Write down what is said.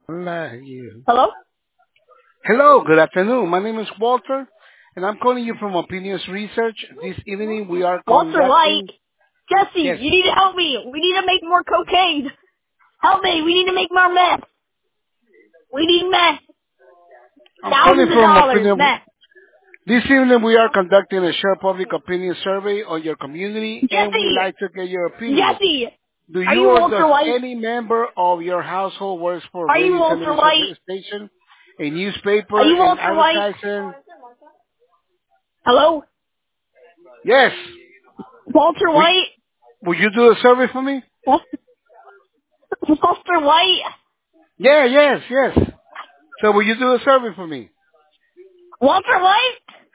Like you. Hello? Hello, good afternoon. My name is Walter, and I'm calling you from Opinions Research. This evening we are Walter White? conducting, Jesse, yes, you need to help me. We need to make more cocaine. Help me. We need to make more meth. We need meth. I'm calling Thousands of from dollars, Opinion. meth. This evening we are conducting a share public opinion survey on your community, and we Jesse! like to get your opinion. Jesse! Do Are you you or Walter does White? any member of your household works for a Are you radio Walter television White? station, a Are newspaper, you an Walter White? advertising? Hello? Yes. Walter Will, White? will you do a survey for me? Walter White? Yeah, yes, yes. So will you do a survey for me? Walter White?